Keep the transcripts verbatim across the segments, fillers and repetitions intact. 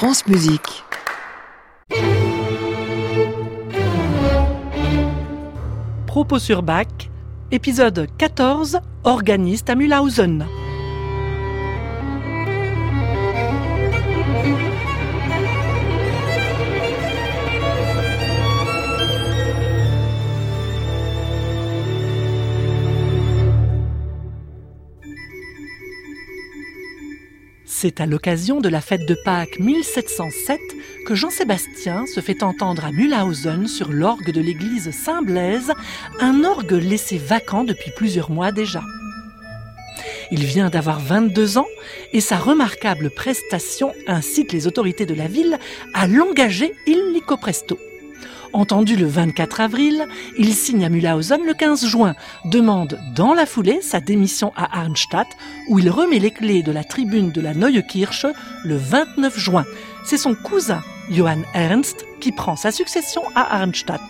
France Musique. Propos sur Bach, épisode quatorze, organiste à Mühlhausen. C'est à l'occasion de la fête de Pâques mille sept cent sept que Jean-Sébastien se fait entendre à Mühlhausen sur l'orgue de l'église Saint-Blaise, un orgue laissé vacant depuis plusieurs mois déjà. Il vient d'avoir vingt-deux ans et sa remarquable prestation incite les autorités de la ville à l'engager illico presto. Entendu le vingt-quatre avril, il signe à Mühlhausen le quinze juin, demande dans la foulée sa démission à Arnstadt, où il remet les clés de la tribune de la Neue Kirche le vingt-neuf juin. C'est son cousin, Johann Ernst, qui prend sa succession à Arnstadt.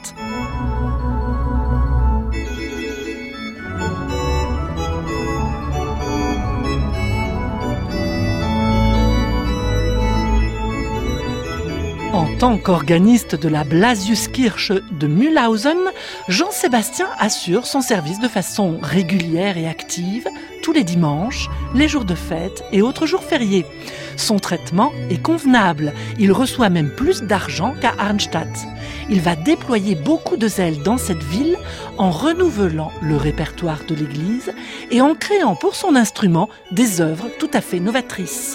En tant qu'organiste de la Blasiuskirche de Mühlhausen, Jean-Sébastien assure son service de façon régulière et active, tous les dimanches, les jours de fête et autres jours fériés. Son traitement est convenable, il reçoit même plus d'argent qu'à Arnstadt. Il va déployer beaucoup de zèle dans cette ville en renouvelant le répertoire de l'église et en créant pour son instrument des œuvres tout à fait novatrices.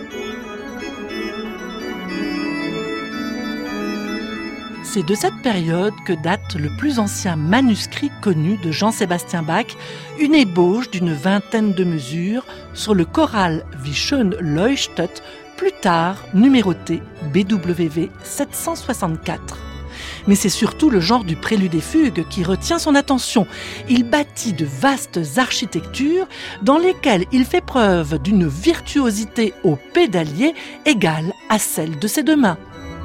C'est de cette période que date le plus ancien manuscrit connu de Jean-Sébastien Bach, une ébauche d'une vingtaine de mesures sur le choral Wie schön leuchtet, plus tard numéroté B W V sept cent soixante-quatre. Mais c'est surtout le genre du prélude et fugue qui retient son attention. Il bâtit de vastes architectures dans lesquelles il fait preuve d'une virtuosité au pédalier égale à celle de ses deux mains.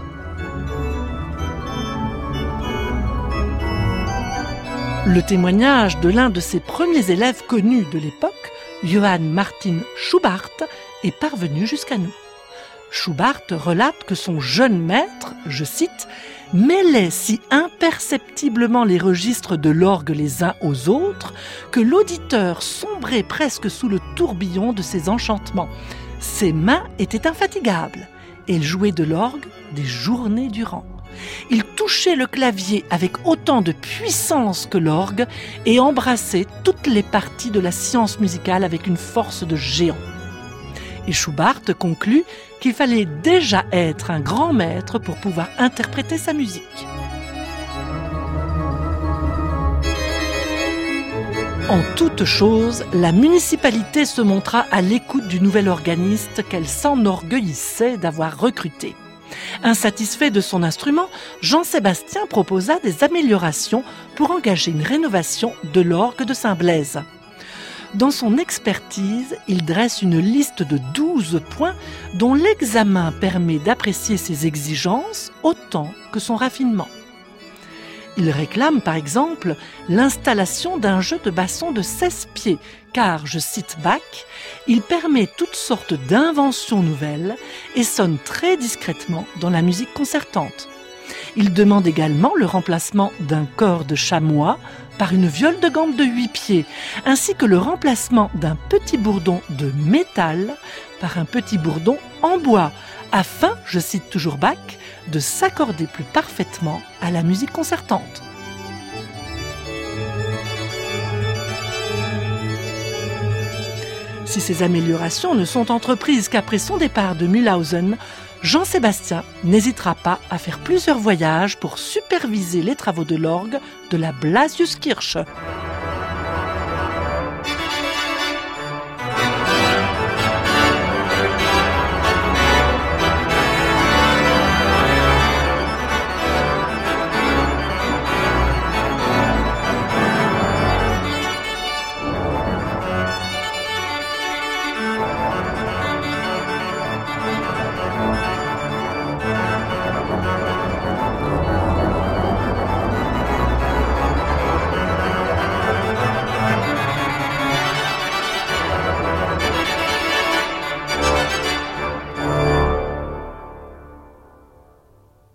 Le témoignage de l'un de ses premiers élèves connus de l'époque, Johann Martin Schubart, est parvenu jusqu'à nous. Schubart relate que son jeune maître, je cite, « mêlait si imperceptiblement les registres de l'orgue les uns aux autres que l'auditeur sombrait presque sous le tourbillon de ses enchantements. Ses mains étaient infatigables et il jouait de l'orgue des journées durant. Il touchait le clavier avec autant de puissance que l'orgue et embrassait toutes les parties de la science musicale avec une force de géant. » Et Schubart conclut qu'il fallait déjà être un grand maître pour pouvoir interpréter sa musique. En toute chose, la municipalité se montra à l'écoute du nouvel organiste qu'elle s'enorgueillissait d'avoir recruté. Insatisfait de son instrument, Jean-Sébastien proposa des améliorations pour engager une rénovation de l'orgue de Saint-Blaise. Dans son expertise, il dresse une liste de douze points dont l'examen permet d'apprécier ses exigences autant que son raffinement. Il réclame par exemple l'installation d'un jeu de basson de seize pieds, car, je cite Bach, il permet toutes sortes d'inventions nouvelles et sonne très discrètement dans la musique concertante. Il demande également le remplacement d'un corps de chamois par une viole de gambe de huit pieds, ainsi que le remplacement d'un petit bourdon de métal par un petit bourdon en bois, afin, je cite toujours Bach, de s'accorder plus parfaitement à la musique concertante. Si ces améliorations ne sont entreprises qu'après son départ de Mühlhausen, Jean-Sébastien n'hésitera pas à faire plusieurs voyages pour superviser les travaux de l'orgue de la Blasiuskirche.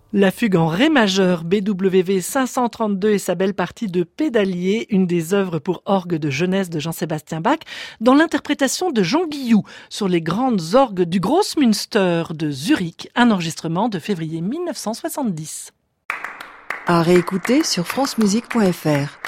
La fugue en ré majeur B W V cinq cent trente-deux et sa belle partie de Pédalier, une des œuvres pour orgue de jeunesse de Jean-Sébastien Bach, dans l'interprétation de Jean Guillou sur les grandes orgues du Grossmünster de Zurich, un enregistrement de février mille neuf cent soixante-dix. À réécouter sur francemusique point f r.